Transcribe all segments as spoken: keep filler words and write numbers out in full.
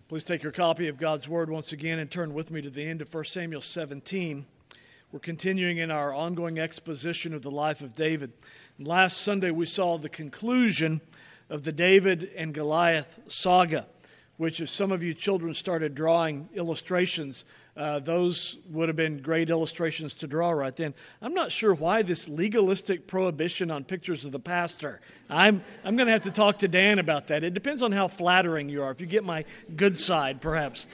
Please take your copy of God's Word once again and turn with me to the end of First Samuel seventeen. We're continuing in our ongoing exposition of the life of David. Last Sunday we saw the conclusion of the David and Goliath saga, which if some of you children started drawing illustrations, uh, those would have been great illustrations to draw right then. I'm not sure why this legalistic prohibition on pictures of the pastor. I'm I'm going to have to talk to Dan about that. It depends on how flattering you are. If you get my good side, perhaps.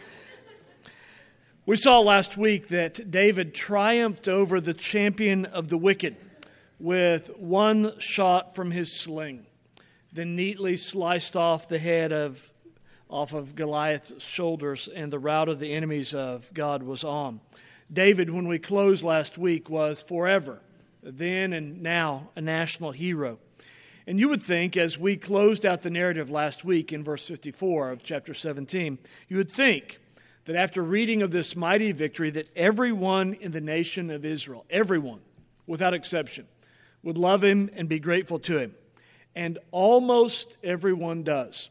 We saw last week that David triumphed over the champion of the wicked with one shot from his sling, then neatly sliced off the head of off of Goliath's shoulders, and the rout of the enemies of God was on. David, when we closed last week, was forever, then and now, a national hero. And you would think, as we closed out the narrative last week in verse fifty-four of chapter seventeen, you would think that after reading of this mighty victory, that everyone in the nation of Israel, everyone, without exception, would love him and be grateful to him. And almost everyone does.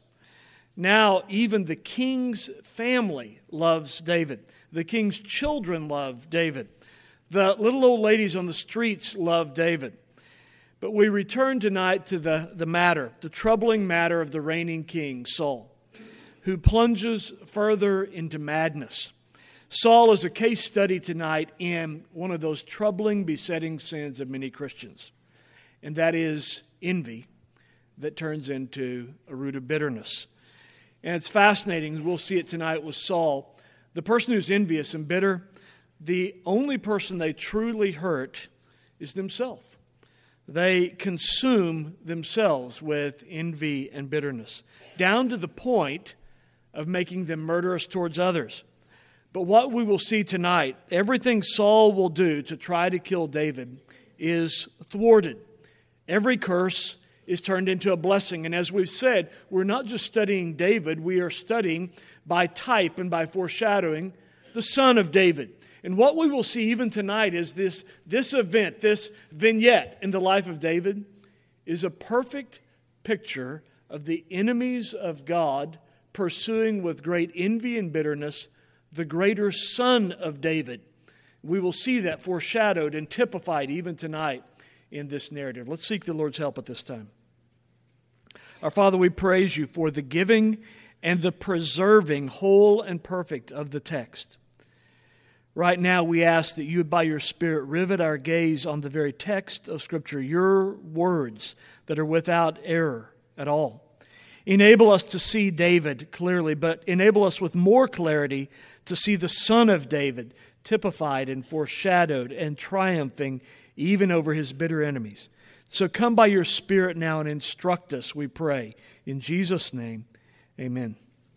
Now, even the king's family loves David. The king's children love David. The little old ladies on the streets love David. But we return tonight to the, the matter, the troubling matter of the reigning king, Saul, who plunges further into madness. Saul is a case study tonight in one of those troubling, besetting sins of many Christians, and that is envy that turns into a root of bitterness. And it's fascinating. We'll see it tonight with Saul. The person who's envious and bitter, the only person they truly hurt is themselves. They consume themselves with envy and bitterness, down to the point of making them murderous towards others. But what we will see tonight, everything Saul will do to try to kill David is thwarted. Every curse is turned into a blessing. And as we've said, we're not just studying David, we are studying by type and by foreshadowing the son of David. And what we will see even tonight is this, this event, this vignette in the life of David is a perfect picture of the enemies of God pursuing with great envy and bitterness the greater son of David. We will see that foreshadowed and typified even tonight in this narrative. Let's seek the Lord's help at this time. Our Father, we praise you for the giving and the preserving whole and perfect of the text. Right now we ask that you would by your Spirit rivet our gaze on the very text of Scripture, your words that are without error at all. Enable us to see David clearly, but enable us with more clarity to see the Son of David typified and foreshadowed and triumphing even over his bitter enemies. So come by your Spirit now and instruct us, we pray. In Jesus' name, amen.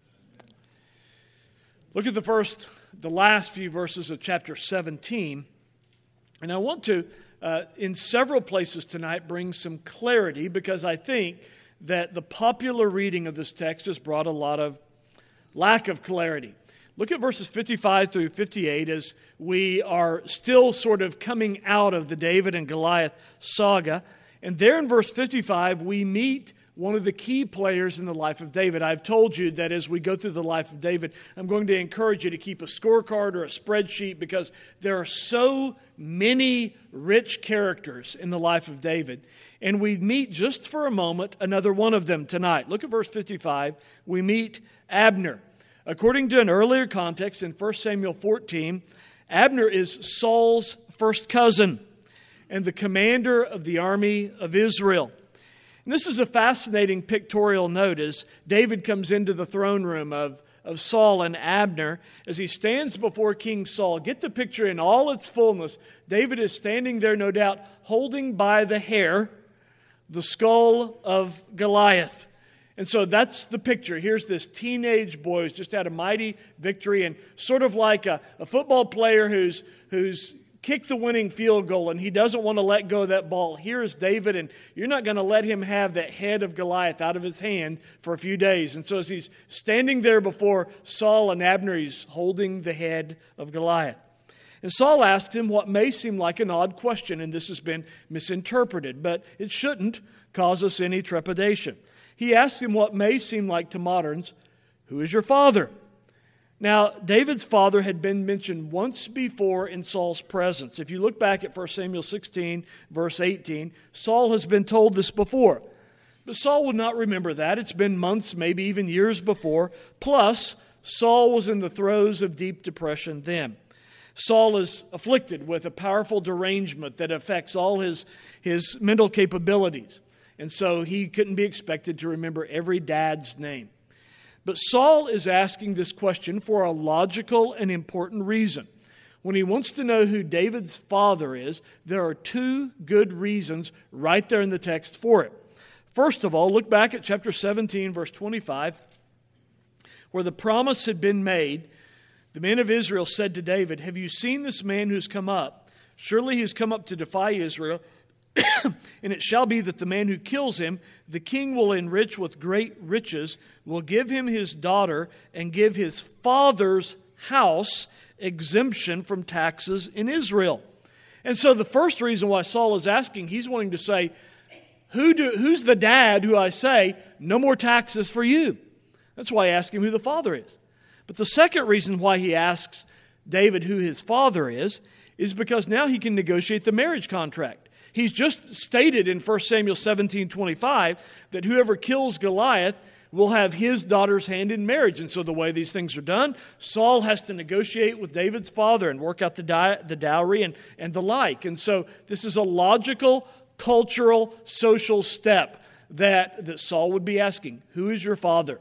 Look at the first, the last few verses of chapter seventeen. And I want to, uh, in several places tonight, bring some clarity because I think that the popular reading of this text has brought a lot of lack of clarity. Look at verses fifty-five through fifty-eight as we are still sort of coming out of the David and Goliath saga. And there in verse fifty-five, we meet one of the key players in the life of David. I've told you that as we go through the life of David, I'm going to encourage you to keep a scorecard or a spreadsheet because there are so many rich characters in the life of David. And we meet just for a moment another one of them tonight. Look at verse fifty-five. We meet Abner. According to an earlier context in First Samuel fourteen, Abner is Saul's first cousin and the commander of the army of Israel. And this is a fascinating pictorial note as David comes into the throne room of, of Saul and Abner as he stands before King Saul. Get the picture in all its fullness. David is standing there, no doubt, holding by the hair the skull of Goliath. And so that's the picture. Here's this teenage boy who's just had a mighty victory and sort of like a, a football player who's who's kicked the winning field goal and he doesn't want to let go of that ball. Here's David, and you're not going to let him have that head of Goliath out of his hand for a few days. And so as he's standing there before Saul and Abner, he's holding the head of Goliath. And Saul asked him what may seem like an odd question, and this has been misinterpreted, but it shouldn't cause us any trepidation. He asked him what may seem like to moderns, "Who is your father?" Now, David's father had been mentioned once before in Saul's presence. If you look back at First Samuel sixteen, verse eighteen, Saul has been told this before. But Saul would not remember that. It's been months, maybe even years before. Plus, Saul was in the throes of deep depression then. Saul is afflicted with a powerful derangement that affects all his, his mental capabilities. And so he couldn't be expected to remember every dad's name. But Saul is asking this question for a logical and important reason. When he wants to know who David's father is, there are two good reasons right there in the text for it. First of all, look back at chapter seventeen, verse twenty-five, where the promise had been made. The men of Israel said to David, "Have you seen this man who's come up? Surely he has come up to defy Israel. And it shall be that the man who kills him, the king will enrich with great riches, will give him his daughter, and give his father's house exemption from taxes in Israel." And so the first reason why Saul is asking, he's wanting to say, Who do, who's the dad who I say, no more taxes for you? That's why I ask him who the father is. But the second reason why he asks David who his father is, is because now he can negotiate the marriage contract. He's just stated in First Samuel seventeen twenty-five that whoever kills Goliath will have his daughter's hand in marriage. And so the way these things are done, Saul has to negotiate with David's father and work out the, di- the dowry and, and the like. And so this is a logical, cultural, social step that, that Saul would be asking. Who is your father?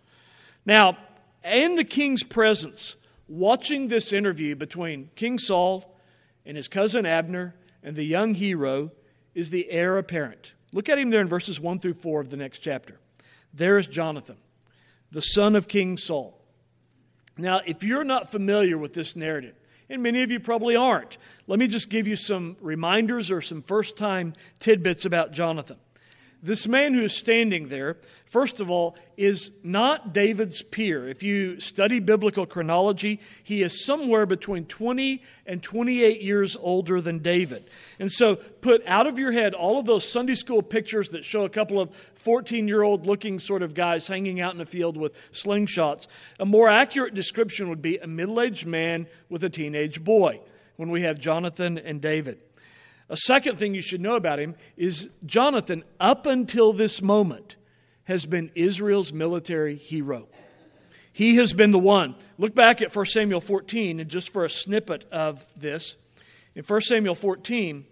Now, in the king's presence, watching this interview between King Saul and his cousin Abner and the young hero is the heir apparent. Look at him there in verses one through four of the next chapter. There is Jonathan, the son of King Saul. Now, if you're not familiar with this narrative, and many of you probably aren't, let me just give you some reminders or some first-time tidbits about Jonathan. This man who is standing there, first of all, is not David's peer. If you study biblical chronology, he is somewhere between twenty and twenty-eight years older than David. And so put out of your head all of those Sunday school pictures that show a couple of fourteen-year-old looking sort of guys hanging out in a field with slingshots. A more accurate description would be a middle-aged man with a teenage boy when we have Jonathan and David. A second thing you should know about him is Jonathan, up until this moment, has been Israel's military hero. He has been the one. Look back at First Samuel fourteen, and just for a snippet of this. In First Samuel fourteen,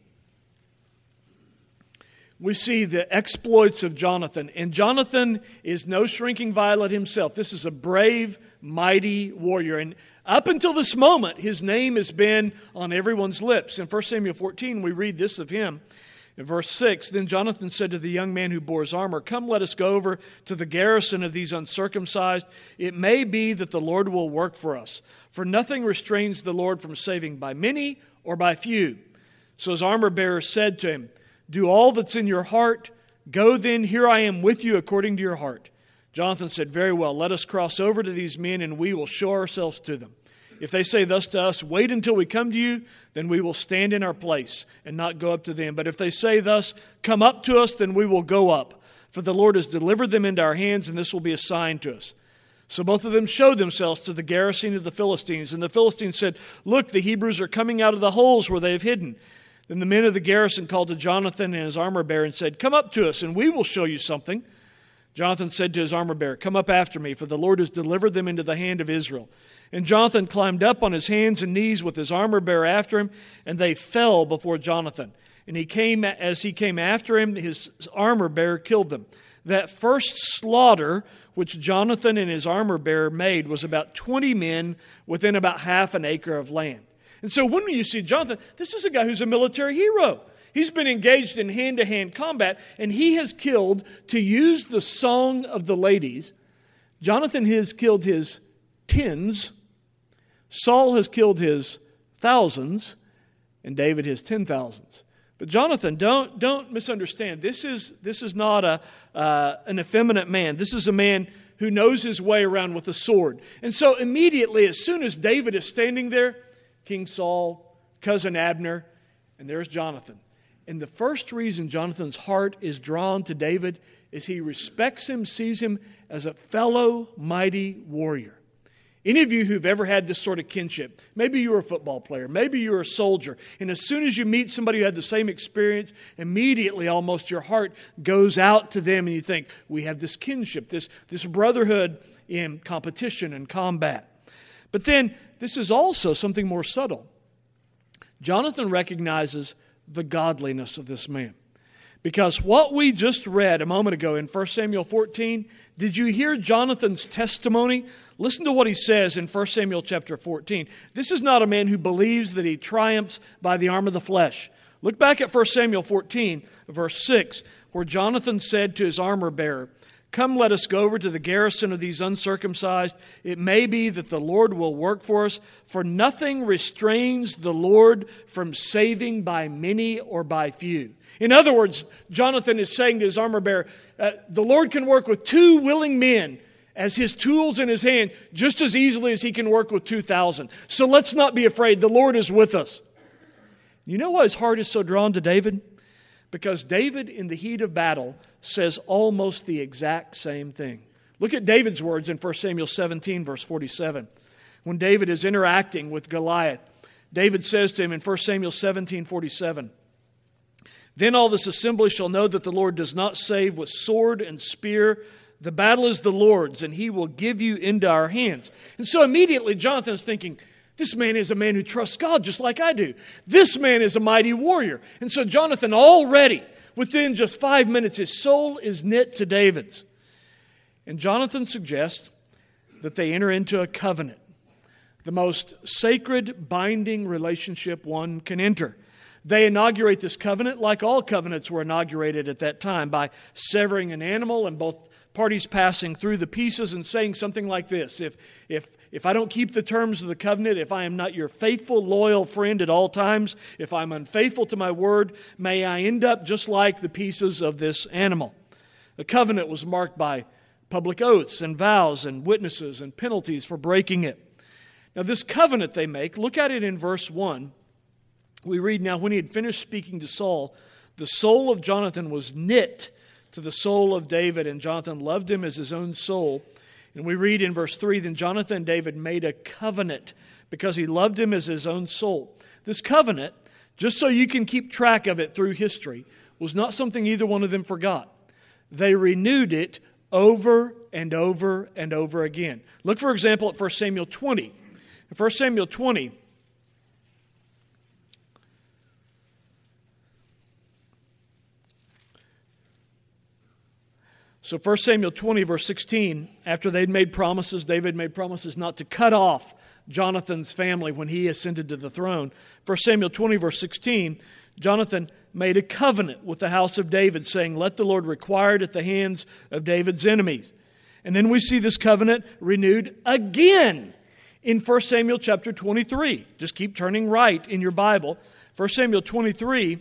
we see the exploits of Jonathan. And Jonathan is no shrinking violet himself. This is a brave, mighty warrior. And up until this moment, his name has been on everyone's lips. In First Samuel fourteen, we read this of him. In verse six, "Then Jonathan said to the young man who bore his armor, 'Come, let us go over to the garrison of these uncircumcised. It may be that the Lord will work for us. For nothing restrains the Lord from saving by many or by few.' So his armor bearer said to him, 'Do all that's in your heart. Go then, here I am with you according to your heart.' Jonathan said, 'Very well, let us cross over to these men, and we will show ourselves to them. If they say thus to us, wait until we come to you, then we will stand in our place and not go up to them. But if they say thus, come up to us, then we will go up. For the Lord has delivered them into our hands, and this will be a sign to us.' So both of them showed themselves to the garrison of the Philistines. And the Philistines said, 'Look, the Hebrews are coming out of the holes where they have hidden.' Then the men of the garrison called to Jonathan and his armor bearer and said, 'Come up to us, and we will show you something.' Jonathan said to his armor bearer, 'Come up after me, for the Lord has delivered them into the hand of Israel.' And Jonathan climbed up on his hands and knees with his armor bearer after him, and they fell before Jonathan. And he came, as he came after him, his armor bearer killed them. That first slaughter which Jonathan and his armor bearer made was about twenty men within about half an acre of land." And so when you see Jonathan, this is a guy who's a military hero. He's been engaged in hand-to-hand combat, and he has killed, to use the song of the ladies, Jonathan has killed his tens, Saul has killed his thousands, and David his ten thousands. But Jonathan, don't don't misunderstand. This is this is not a uh, an effeminate man. This is a man who knows his way around with a sword. And so immediately, as soon as David is standing there, King Saul, cousin Abner, and there's Jonathan. And the first reason Jonathan's heart is drawn to David is he respects him, sees him as a fellow mighty warrior. Any of you who've ever had this sort of kinship, maybe you're a football player, maybe you're a soldier, and as soon as you meet somebody who had the same experience, immediately almost your heart goes out to them and you think, we have this kinship, this, this brotherhood in competition and combat. But then this is also something more subtle. Jonathan recognizes the godliness of this man. Because what we just read a moment ago in First Samuel fourteen, did you hear Jonathan's testimony? Listen to what he says in First Samuel chapter fourteen. This is not a man who believes that he triumphs by the arm of the flesh. Look back at First Samuel fourteen, verse six, where Jonathan said to his armor bearer, "Come, let us go over to the garrison of these uncircumcised. It may be that the Lord will work for us, for nothing restrains the Lord from saving by many or by few." In other words, Jonathan is saying to his armor bearer, uh, the Lord can work with two willing men as His tools in His hand just as easily as He can work with two thousand. So let's not be afraid. The Lord is with us. You know why his heart is so drawn to David? Because David, in the heat of battle, says almost the exact same thing. Look at David's words in First Samuel seventeen, verse forty-seven. When David is interacting with Goliath, David says to him in First Samuel seventeen, forty-seven, "Then all this assembly shall know that the Lord does not save with sword and spear. The battle is the Lord's, and He will give you into our hands." And so immediately Jonathan is thinking, this man is a man who trusts God just like I do. This man is a mighty warrior. And so Jonathan already, within just five minutes, his soul is knit to David's. And Jonathan suggests that they enter into a covenant, the most sacred, binding relationship one can enter. They inaugurate this covenant like all covenants were inaugurated at that time, by severing an animal and both parties passing through the pieces and saying something like this: If, if, if I don't keep the terms of the covenant, if I am not your faithful, loyal friend at all times, if I'm unfaithful to my word, may I end up just like the pieces of this animal. The covenant was marked by public oaths and vows and witnesses and penalties for breaking it. Now this covenant they make, look at it in verse one. We read, "Now when he had finished speaking to Saul, the soul of Jonathan was knit to the soul of David, and Jonathan loved him as his own soul." And we read in verse three, "Then Jonathan and David made a covenant because he loved him as his own soul." This covenant, just so you can keep track of it through history, was not something either one of them forgot. They renewed it over and over and over again. Look, for example, at First Samuel twenty. In First Samuel twenty, So First Samuel twenty, verse sixteen, after they'd made promises, David made promises not to cut off Jonathan's family when he ascended to the throne. First Samuel twenty, verse sixteen, Jonathan made a covenant with the house of David, saying, "Let the Lord require it at the hands of David's enemies." And then we see this covenant renewed again in First Samuel chapter twenty-three. Just keep turning right in your Bible. First Samuel twenty-three,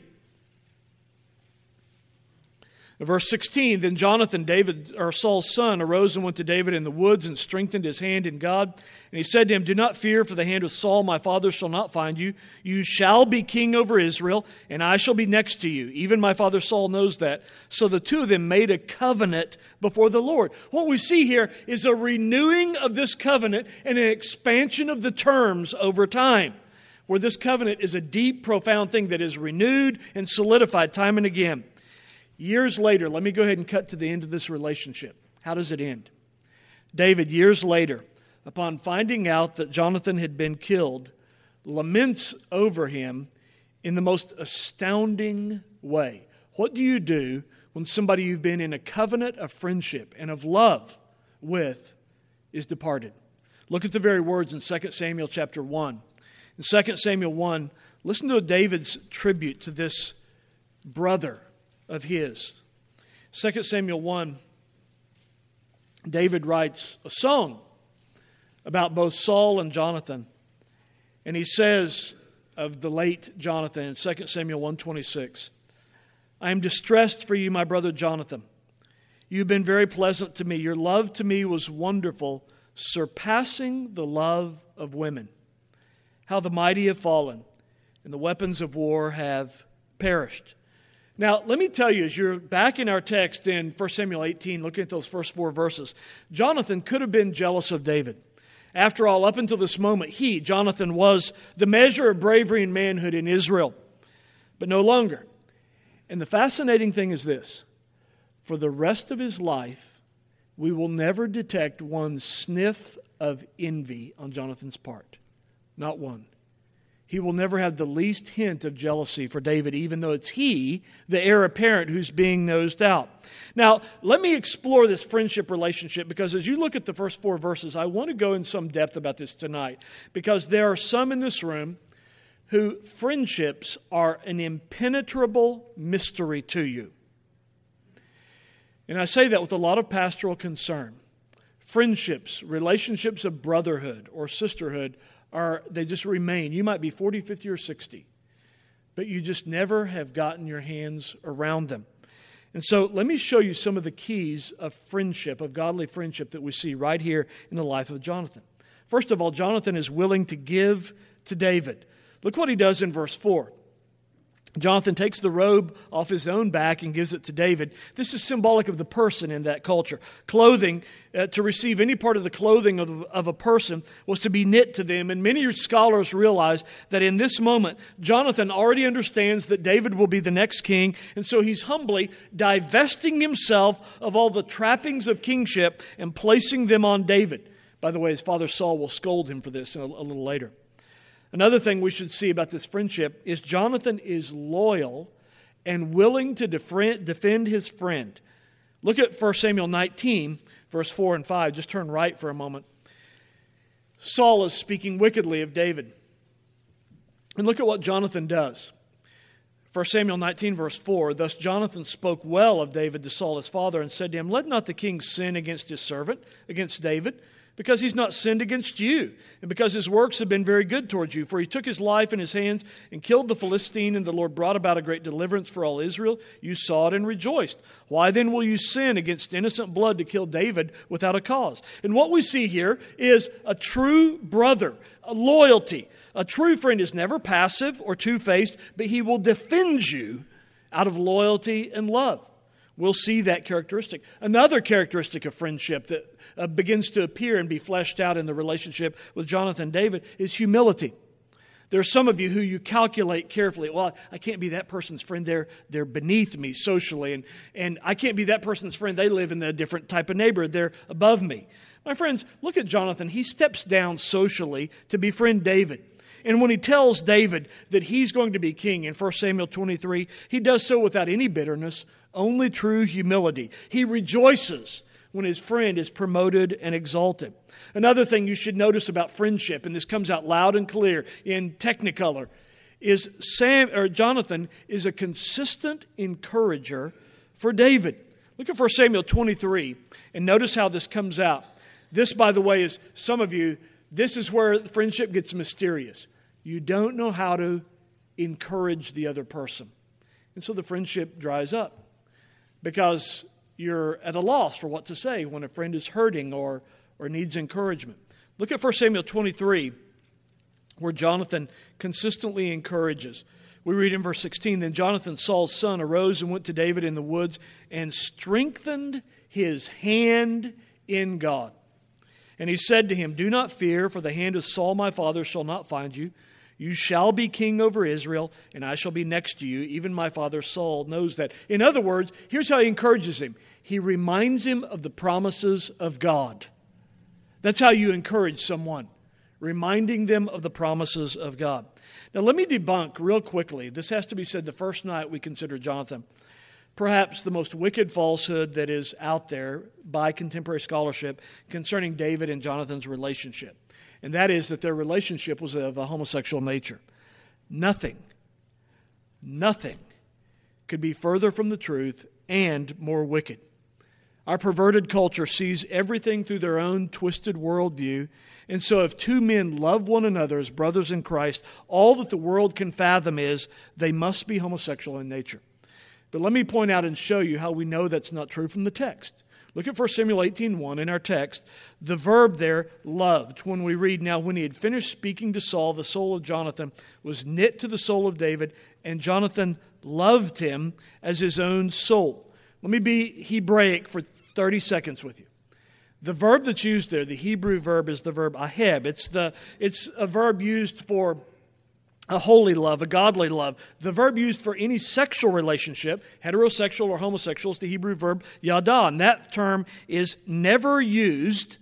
verse sixteen, "Then Jonathan, David or Saul's son, arose and went to David in the woods and strengthened his hand in God. And he said to him, 'Do not fear, for the hand of Saul my father shall not find you. You shall be king over Israel, and I shall be next to you. Even my father Saul knows that.' So the two of them made a covenant before the Lord." What we see here is a renewing of this covenant and an expansion of the terms over time, where this covenant is a deep, profound thing that is renewed and solidified time and again. Years later, let me go ahead and cut to the end of this relationship. How does it end? David, years later, upon finding out that Jonathan had been killed, laments over him in the most astounding way. What do you do when somebody you've been in a covenant of friendship and of love with is departed? Look at the very words in Second Samuel chapter one. In Second Samuel one, listen to David's tribute to this brother of his. Second Samuel one, David writes a song about both Saul and Jonathan. And he says of the late Jonathan in Second Samuel one twenty-six, "I am distressed for you, my brother Jonathan. You have been very pleasant to me. Your love to me was wonderful, surpassing the love of women. How the mighty have fallen, and the weapons of war have perished." Now, let me tell you, as you're back in our text in First Samuel eighteen, looking at those first four verses, Jonathan could have been jealous of David. After all, up until this moment, he, Jonathan, was the measure of bravery and manhood in Israel, but no longer. And the fascinating thing is this: for the rest of his life, we will never detect one sniff of envy on Jonathan's part. Not one. He will never have the least hint of jealousy for David, even though it's he, the heir apparent, who's being nosed out. Now, let me explore this friendship relationship, because as you look at the first four verses, I want to go in some depth about this tonight, because there are some in this room who friendships are an impenetrable mystery to you. And I say that with a lot of pastoral concern. Friendships, relationships of brotherhood or sisterhood, are they just remain. You might be forty, fifty, or sixty, but you just never have gotten your hands around them. And so let me show you some of the keys of friendship, of godly friendship, that we see right here in the life of Jonathan. First of all, Jonathan is willing to give to David. Look what he does in verse four. Jonathan takes the robe off his own back and gives it to David. This is symbolic of the person in that culture. Clothing, uh, to receive any part of the clothing of, of a person was to be knit to them. And many scholars realize that in this moment, Jonathan already understands that David will be the next king. And so he's humbly divesting himself of all the trappings of kingship and placing them on David. By the way, his father Saul will scold him for this a, a little later. Another thing we should see about this friendship is Jonathan is loyal and willing to defend his friend. Look at First Samuel nineteen, verse four and five. Just turn right for a moment. Saul is speaking wickedly of David. And look at what Jonathan does. First Samuel nineteen, verse four. Thus Jonathan spoke well of David to Saul his father, and said to him, Let not the king sin against his servant, against David, because he's not sinned against you, and because his works have been very good towards you. For he took his life in his hands and killed the Philistine, and the Lord brought about a great deliverance for all Israel. You saw it and rejoiced. Why then will you sin against innocent blood to kill David without a cause? And what we see here is a true brother, a loyalty. A true friend is never passive or two-faced, but he will defend you out of loyalty and love. We'll see that characteristic. Another characteristic of friendship that uh, begins to appear and be fleshed out in the relationship with Jonathan and David is humility. There are some of you who you calculate carefully. Well, I can't be that person's friend. They're, they're beneath me socially. And, and I can't be that person's friend. They live in a different type of neighborhood. They're above me. My friends, look at Jonathan. He steps down socially to befriend David. And when he tells David that he's going to be king in First Samuel twenty-three, he does so without any bitterness, only true humility. He rejoices when his friend is promoted and exalted. Another thing you should notice about friendship, and this comes out loud and clear in Technicolor, is Sam or Jonathan is a consistent encourager for David. Look at First Samuel twenty-three and notice how this comes out. This, by the way, is some of you, this is where friendship gets mysterious. You don't know how to encourage the other person. And so the friendship dries up because you're at a loss for what to say when a friend is hurting or, or needs encouragement. Look at First Samuel twenty-three, where Jonathan consistently encourages. We read in verse sixteen, Then Jonathan, Saul's son, arose and went to David in the woods and strengthened his hand in God. And he said to him, Do not fear, for the hand of Saul my father shall not find you. You shall be king over Israel, and I shall be next to you. Even my father Saul knows that. In other words, here's how he encourages him. He reminds him of the promises of God. That's how you encourage someone, reminding them of the promises of God. Now let me debunk real quickly. This has to be said the first night we consider Jonathan. Perhaps the most wicked falsehood that is out there by contemporary scholarship concerning David and Jonathan's relationship. And that is that their relationship was of a homosexual nature. Nothing, nothing could be further from the truth and more wicked. Our perverted culture sees everything through their own twisted worldview. And so if two men love one another as brothers in Christ, all that the world can fathom is they must be homosexual in nature. But let me point out and show you how we know that's not true from the text. Look at First Samuel eighteen one in our text. The verb there, loved, when we read, Now when he had finished speaking to Saul, the soul of Jonathan was knit to the soul of David, and Jonathan loved him as his own soul. Let me be Hebraic for thirty seconds with you. The verb that's used there, the Hebrew verb, is the verb aheb. It's the it's a verb used for a holy love, a godly love. The verb used for any sexual relationship, heterosexual or homosexual, is the Hebrew verb yada. And that term is never used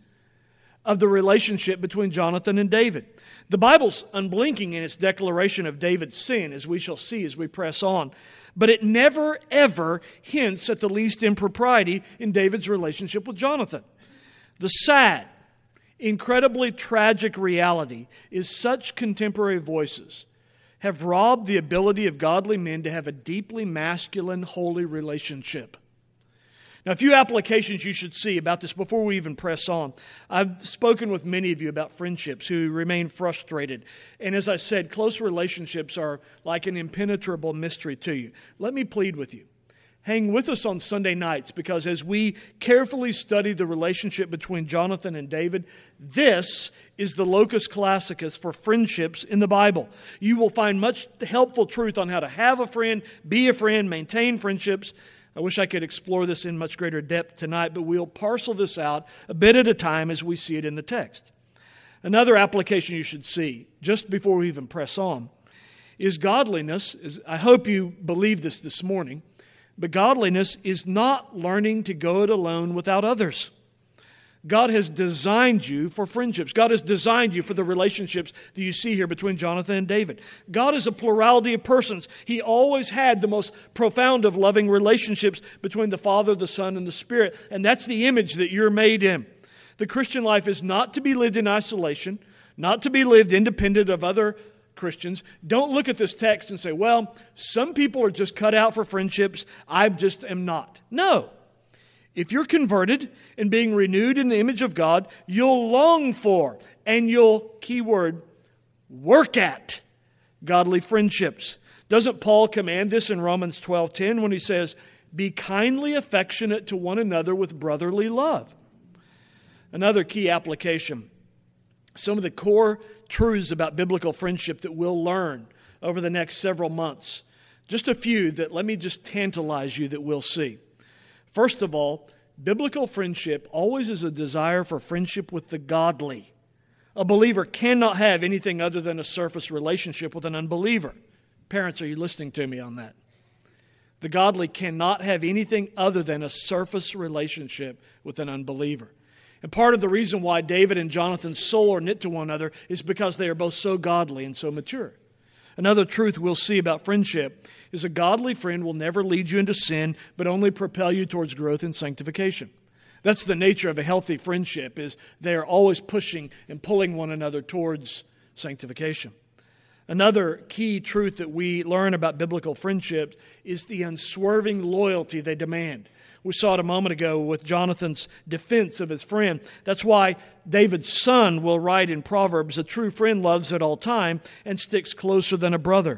of the relationship between Jonathan and David. The Bible's unblinking in its declaration of David's sin, as we shall see as we press on. But it never, ever hints at the least impropriety in David's relationship with Jonathan. The sad, incredibly tragic reality is such contemporary voices have robbed the ability of godly men to have a deeply masculine, holy relationship. Now, a few applications you should see about this before we even press on. I've spoken with many of you about friendships who remain frustrated. And as I said, close relationships are like an impenetrable mystery to you. Let me plead with you. Hang with us on Sunday nights, because as we carefully study the relationship between Jonathan and David, this is the locus classicus for friendships in the Bible. You will find much helpful truth on how to have a friend, be a friend, maintain friendships. I wish I could explore this in much greater depth tonight, but we'll parcel this out a bit at a time as we see it in the text. Another application you should see, just before we even press on, is godliness. Is, I hope you believe this this morning. But godliness is not learning to go it alone without others. God has designed you for friendships. God has designed you for the relationships that you see here between Jonathan and David. God is a plurality of persons. He always had the most profound of loving relationships between the Father, the Son, and the Spirit. And that's the image that you're made in. The Christian life is not to be lived in isolation, not to be lived independent of other Christians. Don't look at this text and say, well, some people are just cut out for friendships. I just am not. No. If you're converted and being renewed in the image of God, you'll long for and you'll, keyword, work at godly friendships. Doesn't Paul command this in Romans twelve ten when he says, be kindly affectionate to one another with brotherly love? Another key application. Some of the core truths about biblical friendship that we'll learn over the next several months. Just a few that let me just tantalize you that we'll see. First of all, biblical friendship always is a desire for friendship with the godly. A believer cannot have anything other than a surface relationship with an unbeliever. Parents, are you listening to me on that? The godly cannot have anything other than a surface relationship with an unbeliever. And part of the reason why David and Jonathan's soul are knit to one another is because they are both so godly and so mature. Another truth we'll see about friendship is a godly friend will never lead you into sin, but only propel you towards growth and sanctification. That's the nature of a healthy friendship, is they are always pushing and pulling one another towards sanctification. Another key truth that we learn about biblical friendship is the unswerving loyalty they demand. We saw it a moment ago with Jonathan's defense of his friend. That's why David's son will write in Proverbs, a true friend loves at all time and sticks closer than a brother.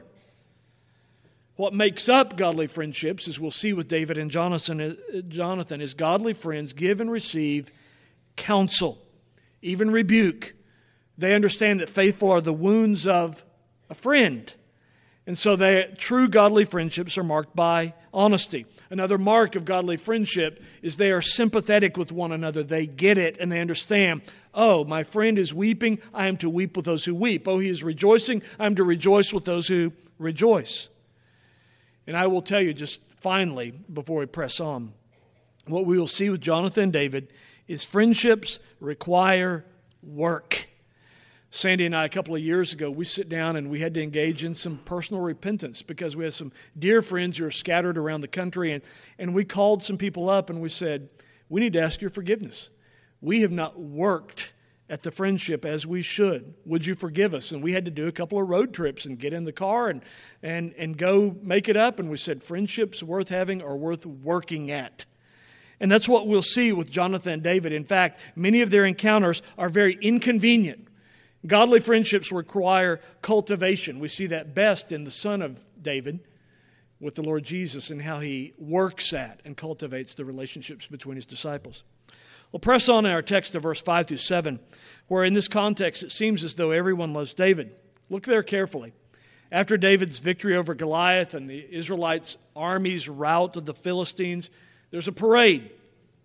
What makes up godly friendships, as we'll see with David and Jonathan, Jonathan is godly friends give and receive counsel, even rebuke. They understand that faithful are the wounds of a friend. And so they, true godly friendships are marked by honesty. Another mark of godly friendship is they are sympathetic with one another. They get it and they understand, oh, my friend is weeping, I am to weep with those who weep. Oh, he is rejoicing, I am to rejoice with those who rejoice. And I will tell you just finally, before we press on, what we will see with Jonathan and David is friendships require work. Sandy and I, a couple of years ago, we sit down and we had to engage in some personal repentance because we have some dear friends who are scattered around the country. And, and we called some people up and we said, we need to ask your forgiveness. We have not worked at the friendship as we should. Would you forgive us? And we had to do a couple of road trips and get in the car and, and, and go make it up. And we said, friendships worth having are worth working at. And that's what we'll see with Jonathan and David. In fact, many of their encounters are very inconvenient. Godly friendships require cultivation. We see that best in the son of David with the Lord Jesus and how he works at and cultivates the relationships between his disciples. We'll press on in our text to verse five through seven, where in this context it seems as though everyone loves David. Look there carefully. After David's victory over Goliath and the Israelites' army's rout of the Philistines, there's a parade.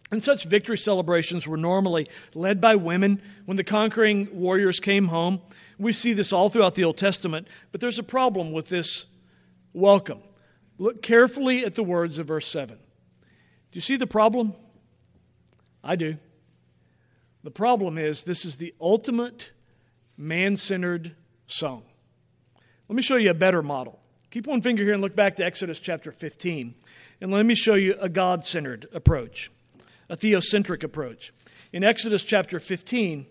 And such victory celebrations were normally led by women when the conquering warriors came home. We see this all throughout the Old Testament, but there's a problem with this welcome. Look carefully at the words of verse seven. Do you see the problem? I do. The problem is this is the ultimate man-centered song. Let me show you a better model. Keep one finger here and look back to Exodus chapter fifteen. And let me show you a God-centered approach, a theocentric approach. In Exodus chapter fifteen,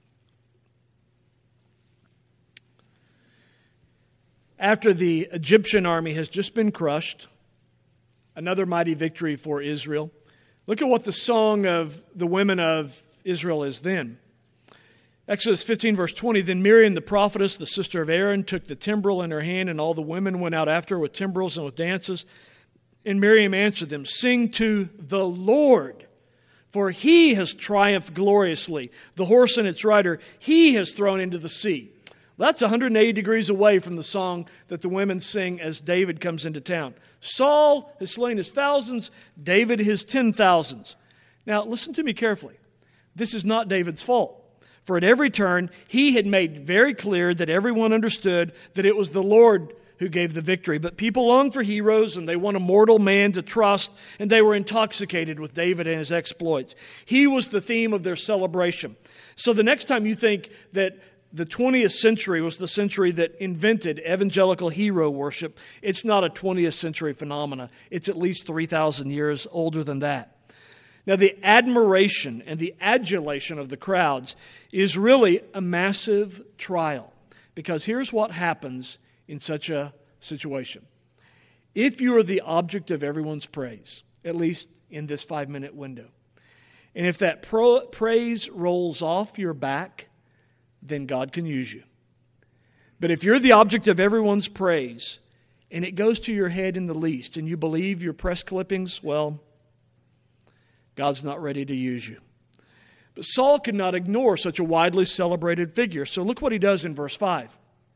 after the Egyptian army has just been crushed, another mighty victory for Israel. Look at what the song of the women of Israel is then. Exodus fifteen, verse twenty, Then Miriam the prophetess, the sister of Aaron, took the timbrel in her hand, and all the women went out after her with timbrels and with dances. And Miriam answered them, Sing to the Lord, for He has triumphed gloriously. The horse and its rider He has thrown into the sea. That's one hundred eighty degrees away from the song that the women sing as David comes into town. Saul has slain his thousands, David his ten thousands. Now, listen to me carefully. This is not David's fault. For at every turn, he had made very clear that everyone understood that it was the Lord who gave the victory. But people long for heroes, and they want a mortal man to trust, and they were intoxicated with David and his exploits. He was the theme of their celebration. So the next time you think that the twentieth century was the century that invented evangelical hero worship, it's not a twentieth century phenomena. It's at least three thousand years older than that. Now, the admiration and the adulation of the crowds is really a massive trial, because here's what happens in such a situation. If you are the object of everyone's praise, at least in this five-minute window, and if that pro- praise rolls off your back, then God can use you. But if you're the object of everyone's praise, and it goes to your head in the least, and you believe your press clippings, well, God's not ready to use you. But Saul could not ignore such a widely celebrated figure. So look what he does in verse five.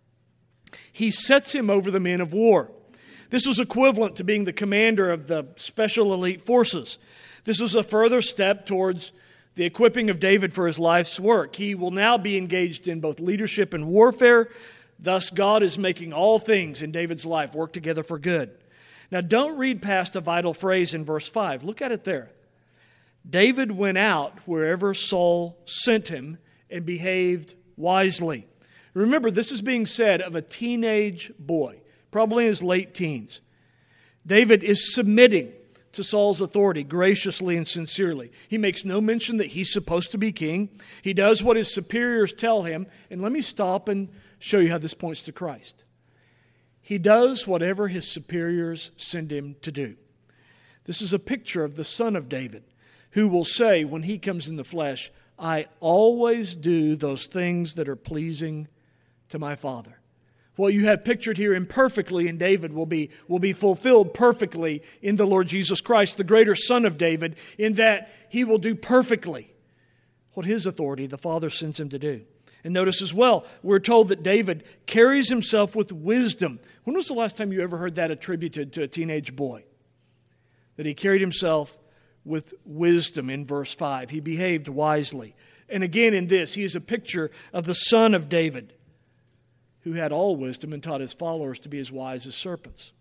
He sets him over the men of war. This was equivalent to being the commander of the special elite forces. This was a further step towards the equipping of David for his life's work. He will now be engaged in both leadership and warfare. Thus, God is making all things in David's life work together for good. Now, don't read past a vital phrase in verse five. Look at it there. David went out wherever Saul sent him and behaved wisely. Remember, this is being said of a teenage boy, probably in his late teens. David is submitting to Saul's authority graciously and sincerely. He makes no mention that he's supposed to be king. He does what his superiors tell him. And let me stop and show you how this points to Christ. He does whatever his superiors send him to do. This is a picture of the son of David, who will say when he comes in the flesh, I always do those things that are pleasing to my Father. What you have pictured here imperfectly in David will be, will be fulfilled perfectly in the Lord Jesus Christ, the greater Son of David, in that He will do perfectly what His authority, the Father, sends Him to do. And notice as well, we're told that David carries himself with wisdom. When was the last time you ever heard that attributed to a teenage boy? That he carried himself with wisdom in verse five. He behaved wisely. And again in this, he is a picture of the son of David, who had all wisdom and taught his followers to be as wise as serpents.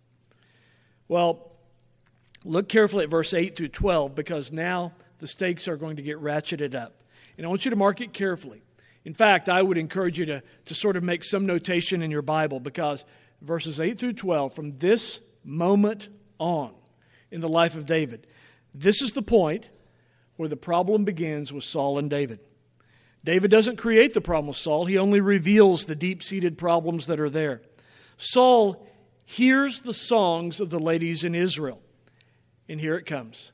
Well, look carefully at verse eight through twelve, because now the stakes are going to get ratcheted up. And I want you to mark it carefully. In fact, I would encourage you to, to sort of make some notation in your Bible, because verses eight through twelve, from this moment on in the life of David, this is the point where the problem begins with Saul and David. David doesn't create the problem with Saul. He only reveals the deep-seated problems that are there. Saul hears the songs of the ladies in Israel. And here it comes.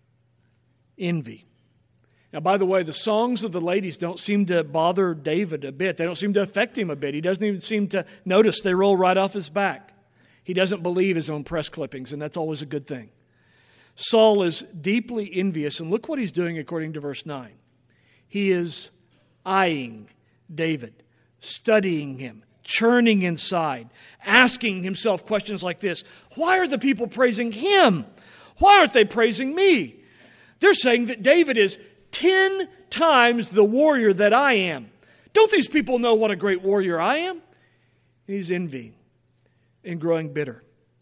Envy. Now, by the way, the songs of the ladies don't seem to bother David a bit. They don't seem to affect him a bit. He doesn't even seem to notice. They roll right off his back. He doesn't believe his own press clippings, and that's always a good thing. Saul is deeply envious, and look what he's doing according to verse nine. He is eyeing David, studying him, churning inside, asking himself questions like this. Why are the people praising him? Why aren't they praising me? They're saying that David is ten times the warrior that I am. Don't these people know what a great warrior I am? And he's envying and growing bitter.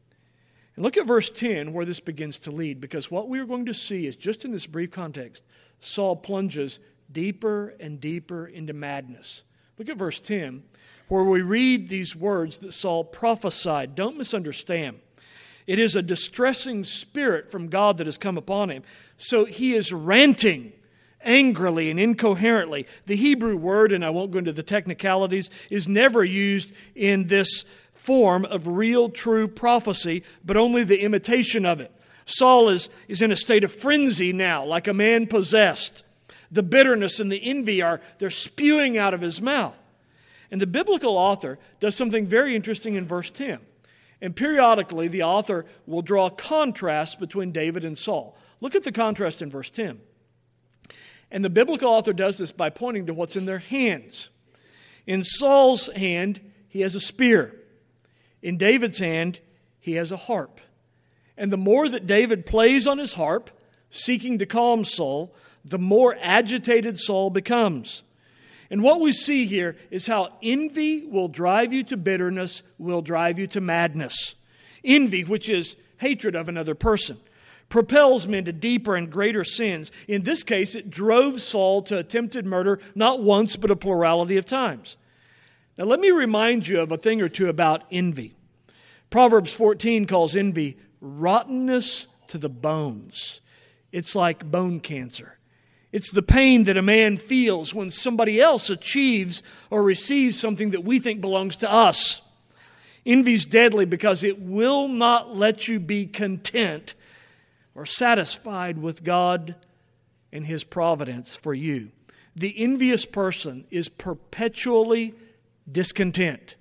And look at verse ten where this begins to lead, because what we're going to see is, just in this brief context, Saul plunges deeper and deeper into madness. Look at verse ten where we read these words that Saul prophesied. Don't misunderstand. It is a distressing spirit from God that has come upon him. So he is ranting angrily and incoherently. The Hebrew word, and I won't go into the technicalities, is never used in this form of real, true prophecy, but only the imitation of it. Saul is, is in a state of frenzy now, like a man possessed. The bitterness and the envy are, they're spewing out of his mouth. And the biblical author does something very interesting in verse ten. And periodically, the author will draw contrasts between David and Saul. Look at the contrast in verse ten. And the biblical author does this by pointing to what's in their hands. In Saul's hand, he has a spear. In David's hand, he has a harp. And the more that David plays on his harp, seeking to calm Saul, the more agitated Saul becomes. And what we see here is how envy will drive you to bitterness, will drive you to madness. Envy, which is hatred of another person, propels men to deeper and greater sins. In this case, it drove Saul to attempted murder not once, but a plurality of times. Now, let me remind you of a thing or two about envy. Proverbs fourteen calls envy rottenness to the bones. It's like bone cancer. It's the pain that a man feels when somebody else achieves or receives something that we think belongs to us. Envy's deadly because it will not let you be content or satisfied with God and His providence for you. The envious person is perpetually discontent.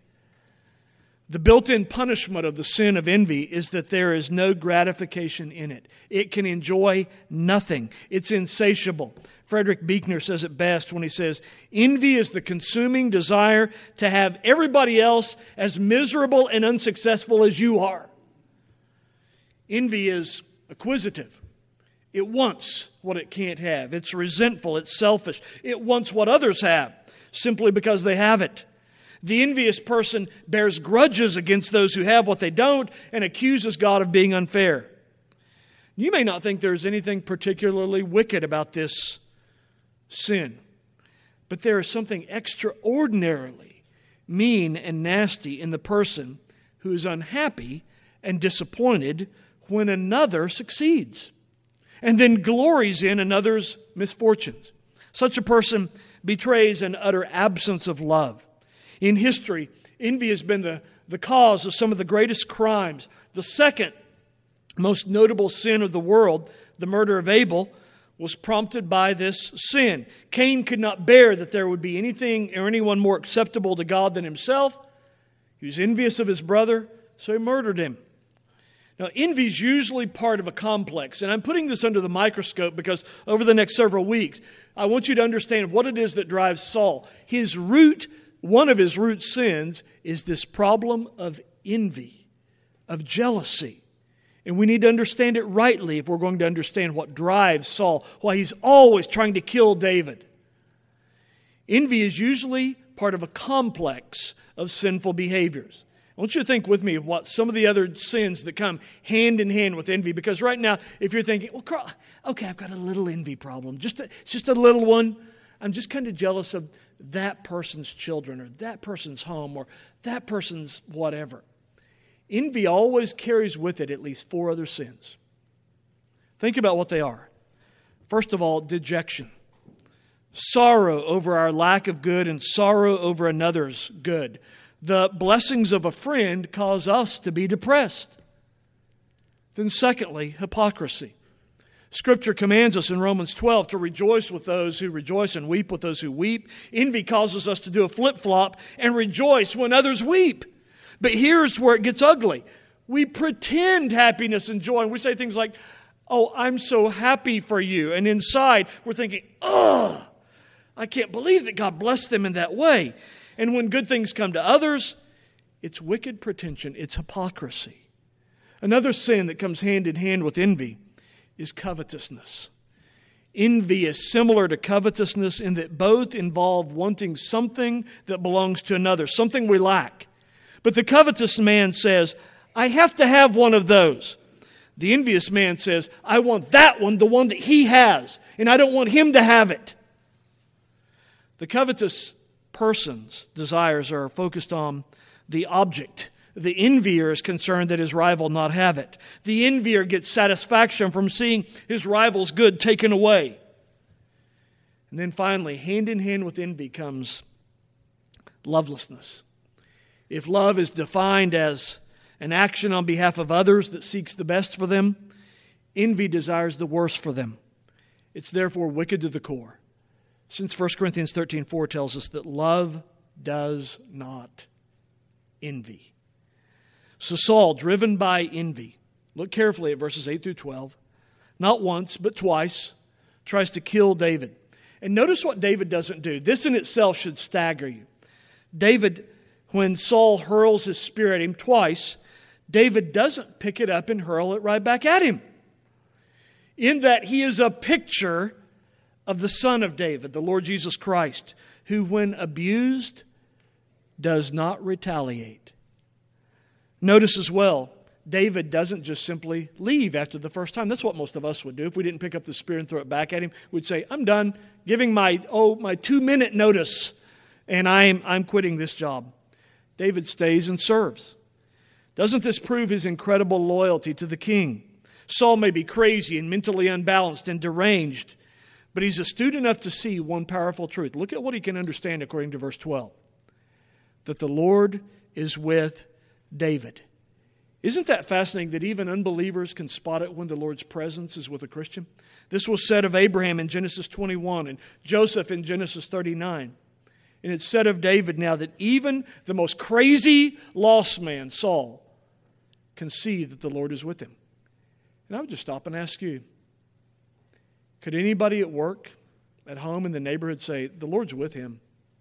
The built-in punishment of the sin of envy is that there is no gratification in it. It can enjoy nothing. It's insatiable. Frederick Buechner says it best when he says, envy is the consuming desire to have everybody else as miserable and unsuccessful as you are. Envy is acquisitive. It wants what it can't have. It's resentful. It's selfish. It wants what others have simply because they have it. The envious person bears grudges against those who have what they don't and accuses God of being unfair. You may not think there's anything particularly wicked about this sin, but there is something extraordinarily mean and nasty in the person who is unhappy and disappointed when another succeeds and then glories in another's misfortunes. Such a person betrays an utter absence of love. In history, envy has been the, the cause of some of the greatest crimes. The second most notable sin of the world, the murder of Abel, was prompted by this sin. Cain could not bear that there would be anything or anyone more acceptable to God than himself. He was envious of his brother, so he murdered him. Now, envy is usually part of a complex, and I'm putting this under the microscope because over the next several weeks, I want you to understand what it is that drives Saul. His root One of his root sins is this problem of envy, of jealousy. And we need to understand it rightly if we're going to understand what drives Saul, why he's always trying to kill David. Envy is usually part of a complex of sinful behaviors. I want you to think with me of what some of the other sins that come hand in hand with envy. Because right now, if you're thinking, well, Carl, okay, I've got a little envy problem. Just a, it's just a little one. I'm just kind of jealous of that person's children or that person's home or that person's whatever. Envy always carries with it at least four other sins. Think about what they are. First of all, dejection. Sorrow over our lack of good and sorrow over another's good. The blessings of a friend cause us to be depressed. Then secondly, hypocrisy. Scripture commands us in Romans twelve to rejoice with those who rejoice and weep with those who weep. Envy causes us to do a flip-flop and rejoice when others weep. But here's where it gets ugly. We pretend happiness and joy, and we say things like, oh, I'm so happy for you. And inside, we're thinking, oh, I can't believe that God blessed them in that way. And when good things come to others, it's wicked pretension. It's hypocrisy. Another sin that comes hand in hand with envy is covetousness. Envy is similar to covetousness in that both involve wanting something that belongs to another, something we lack. But the covetous man says, I have to have one of those. The envious man says, I want that one, the one that he has, and I don't want him to have it. The covetous person's desires are focused on the object. The envier is concerned that his rival not have it. The envier gets satisfaction from seeing his rival's good taken away. And then finally, hand in hand with envy comes lovelessness. If love is defined as an action on behalf of others that seeks the best for them, envy desires the worst for them. It's therefore wicked to the core. Since First Corinthians thirteen four tells us that love does not envy. So Saul, driven by envy, look carefully at verses eight through twelve, not once but twice, tries to kill David. And notice what David doesn't do. This in itself should stagger you. David, when Saul hurls his spear at him twice, David doesn't pick it up and hurl it right back at him. In that he is a picture of the Son of David, the Lord Jesus Christ, who when abused does not retaliate. Notice as well, David doesn't just simply leave after the first time. That's what most of us would do. If we didn't pick up the spear and throw it back at him, we'd say, I'm done giving my oh my two-minute notice, and I'm, I'm quitting this job. David stays and serves. Doesn't this prove his incredible loyalty to the king? Saul may be crazy and mentally unbalanced and deranged, but he's astute enough to see one powerful truth. Look at what he can understand according to verse twelve. That the Lord is with David. Isn't that fascinating that even unbelievers can spot it when the Lord's presence is with a Christian? This was said of Abraham in Genesis twenty-one and Joseph in Genesis thirty-nine. And it's said of David now that even the most crazy lost man, Saul, can see that the Lord is with him. And I would just stop and ask you, could anybody at work, at home, in the neighborhood say, the Lord's with him?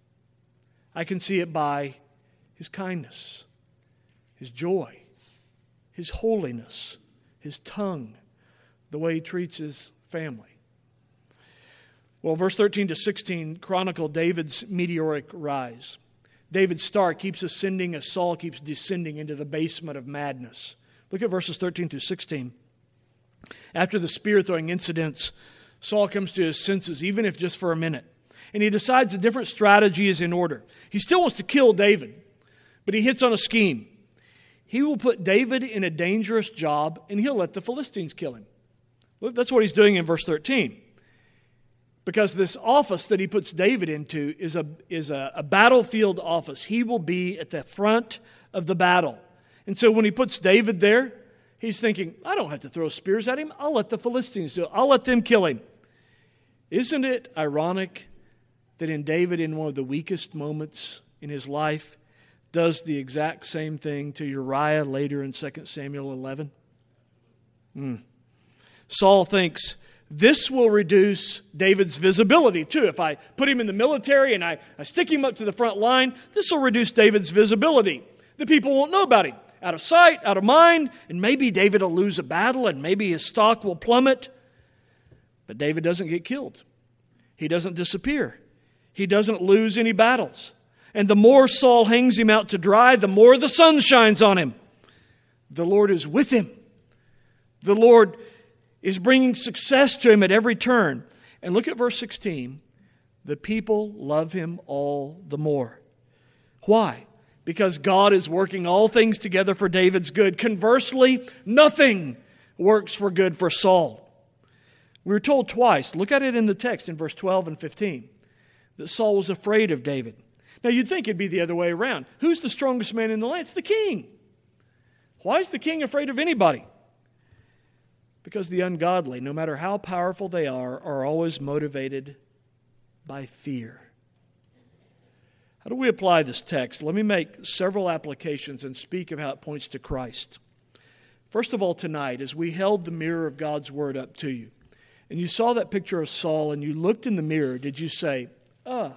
I can see it by his kindness, his joy, his holiness, his tongue, the way he treats his family. Well, verse thirteen to sixteen chronicle David's meteoric rise. David's star keeps ascending as Saul keeps descending into the basement of madness. Look at verses thirteen through sixteen. After the spear-throwing incidents, Saul comes to his senses, even if just for a minute. And he decides a different strategy is in order. He still wants to kill David, but he hits on a scheme. He will put David in a dangerous job, and he'll let the Philistines kill him. Look, that's what he's doing in verse thirteen. Because this office that he puts David into is a, is a, a battlefield office. He will be at the front of the battle. And so when he puts David there, he's thinking, I don't have to throw spears at him. I'll let the Philistines do it. I'll let them kill him. Isn't it ironic that in David, in one of the weakest moments in his life, does the exact same thing to Uriah later in Second Samuel eleven? Hmm. Saul thinks, this will reduce David's visibility too. If I put him in the military and I, I stick him up to the front line, this will reduce David's visibility. The people won't know about him. Out of sight, out of mind, and maybe David will lose a battle and maybe his stock will plummet. But David doesn't get killed. He doesn't disappear. He doesn't lose any battles. And the more Saul hangs him out to dry, the more the sun shines on him. The Lord is with him. The Lord is bringing success to him at every turn. And look at verse sixteen. The people love him all the more. Why? Because God is working all things together for David's good. Conversely, nothing works for good for Saul. We were told twice, look at it in the text in verse twelve and fifteen, that Saul was afraid of David. Now you'd think it'd be the other way around. Who's the strongest man in the land? It's the king. Why is the king afraid of anybody? Because the ungodly, no matter how powerful they are, are always motivated by fear. How do we apply this text? Let me make several applications and speak of how it points to Christ. First of all, tonight, as we held the mirror of God's Word up to you, and you saw that picture of Saul and you looked in the mirror, did you say, ah,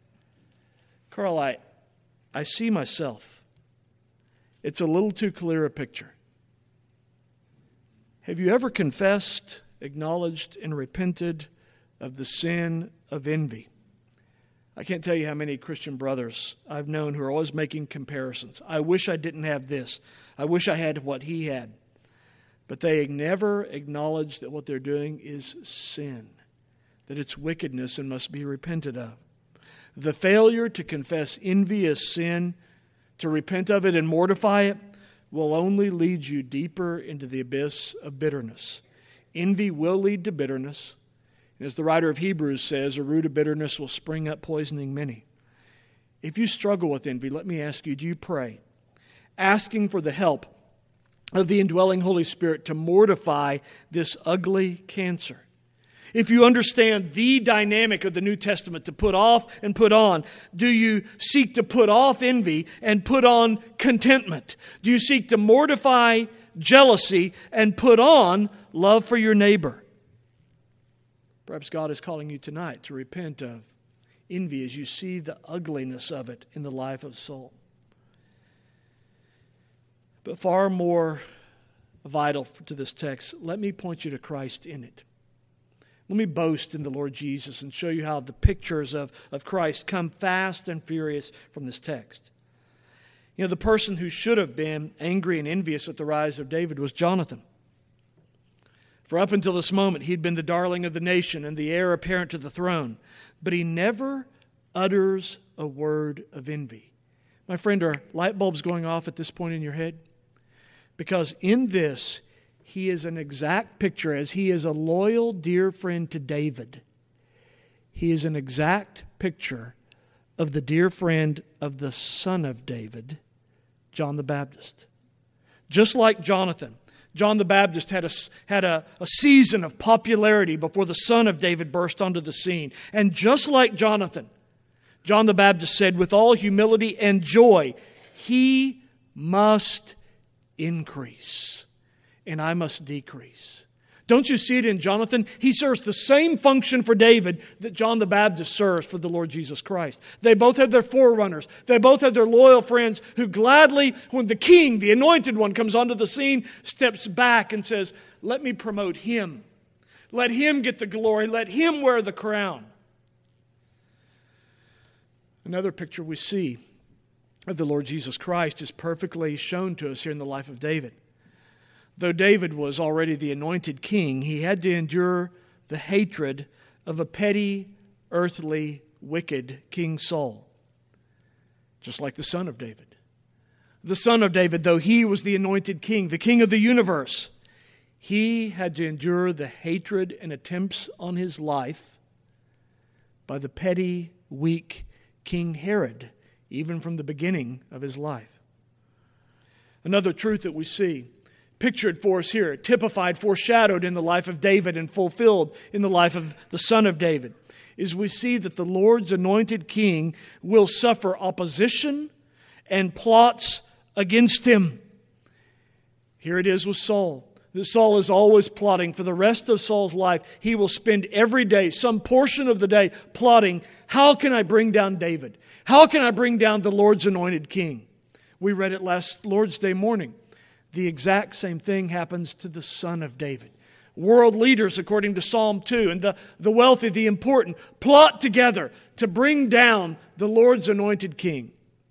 Carl, I, I see myself. It's a little too clear a picture. Have you ever confessed, acknowledged, and repented of the sin of envy. I can't tell you how many Christian brothers I've known who are always making comparisons. I wish I didn't have this. I wish I had what he had. But they never acknowledge that what they're doing is sin, that it's wickedness and must be repented of. The failure to confess envy as sin, to repent of it and mortify it, will only lead you deeper into the abyss of bitterness. Envy will lead to bitterness. And as the writer of Hebrews says, a root of bitterness will spring up, poisoning many. If you struggle with envy, let me ask you, do you pray, asking for the help of the indwelling Holy Spirit to mortify this ugly cancer? If you understand the dynamic of the New Testament to put off and put on, do you seek to put off envy and put on contentment? Do you seek to mortify jealousy and put on love for your neighbor? Perhaps God is calling you tonight to repent of envy as you see the ugliness of it in the life of Saul. But far more vital to this text, let me point you to Christ in it. Let me boast in the Lord Jesus and show you how the pictures of, of Christ come fast and furious from this text. You know, the person who should have been angry and envious at the rise of David was Jonathan. For up until this moment, he'd been the darling of the nation and the heir apparent to the throne. But he never utters a word of envy. My friend, are light bulbs going off at this point in your head? Because in this, he is an exact picture, as he is a loyal, dear friend to David. He is an exact picture of the dear friend of the son of David, John the Baptist. Just like Jonathan, John the Baptist had a, had a, a season of popularity before the son of David burst onto the scene. And just like Jonathan, John the Baptist said with all humility and joy, he must increase and I must decrease. Don't you see it in Jonathan? He serves the same function for David that John the Baptist serves for the Lord Jesus Christ. They both have their forerunners. They both have their loyal friends who gladly, when the king, the anointed one, comes onto the scene, steps back and says, let me promote him. Let him get the glory. Let him wear the crown. Another picture we see of the Lord Jesus Christ is perfectly shown to us here in the life of David. Though David was already the anointed king, he had to endure the hatred of a petty, earthly, wicked King Saul. Just like the son of David. The son of David, though he was the anointed king, the king of the universe, he had to endure the hatred and attempts on his life by the petty, weak King Herod, even from the beginning of his life. Another truth that we see pictured for us here, typified, foreshadowed in the life of David and fulfilled in the life of the son of David, is we see that the Lord's anointed king will suffer opposition and plots against him. Here it is with Saul. That Saul is always plotting. For the rest of Saul's life, he will spend every day, some portion of the day, plotting, how can I bring down David? How can I bring down the Lord's anointed king? We read it last Lord's Day morning. The exact same thing happens to the son of David. World leaders, according to Psalm two, and the, the wealthy, the important, plot together to bring down the Lord's anointed king.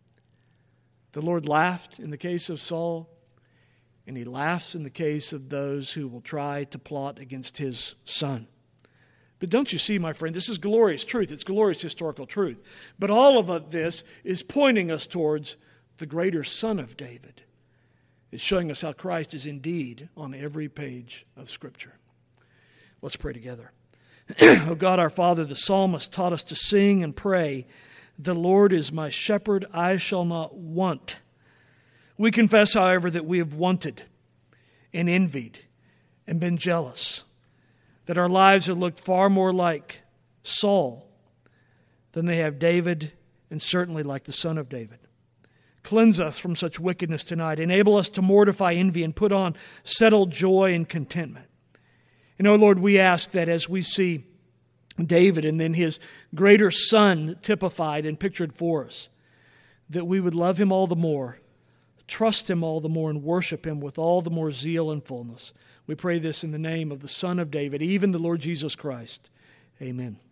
The Lord laughed in the case of Saul, and he laughs in the case of those who will try to plot against his son. But don't you see, my friend, this is glorious truth. It's glorious historical truth. But all of this is pointing us towards the greater son of David. It's showing us how Christ is indeed on every page of Scripture. Let's pray together. Oh God, our Father, the psalmist taught us to sing and pray, the Lord is my shepherd, I shall not want. We confess, however, that we have wanted and envied and been jealous, that our lives have looked far more like Saul than they have David, and certainly like the son of David. Cleanse us from such wickedness tonight. Enable us to mortify envy and put on settled joy and contentment. And, oh Lord, we ask that as we see David and then his greater son typified and pictured for us, that we would love him all the more, trust him all the more, and worship him with all the more zeal and fullness. We pray this in the name of the Son of David, even the Lord Jesus Christ. Amen.